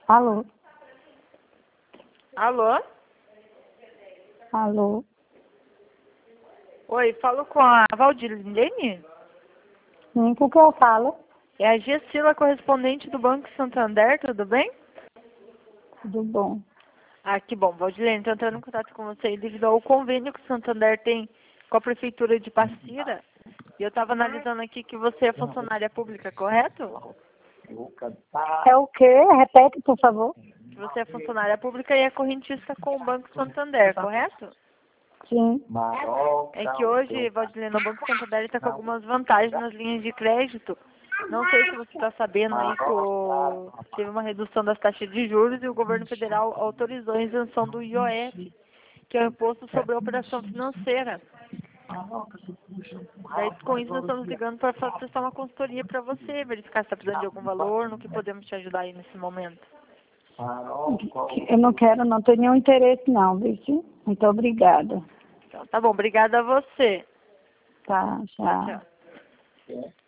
Alô? Alô? Alô? Oi, falo com a Valdilene? Sim, com que eu falo? É a Gessila, correspondente do Banco Santander, tudo bem? Tudo bom. Ah, que bom. Valdilene, estou entrando em contato com você devido ao convênio que o Santander tem com a Prefeitura de Passira. E eu estava analisando aqui que você é funcionária pública, correto? É o quê? Repete, por favor. Que você é funcionária pública e é correntista com o Banco Santander, correto? Sim. É que hoje, Valdilene, o Banco Santander está com algumas vantagens nas linhas de crédito. Não sei se você está sabendo aí que teve uma redução das taxas de juros e o governo federal autorizou a isenção do IOF, que é o imposto sobre a operação financeira. Daí, com isso, nós estamos ligando para prestar uma consultoria para você, verificar se está precisando de algum valor, no que podemos te ajudar aí nesse momento. Eu não quero, não tenho nenhum interesse não, viu? Muito obrigada. Então, tá bom. Obrigada a você. Tá, Tchau, tchau. tchau.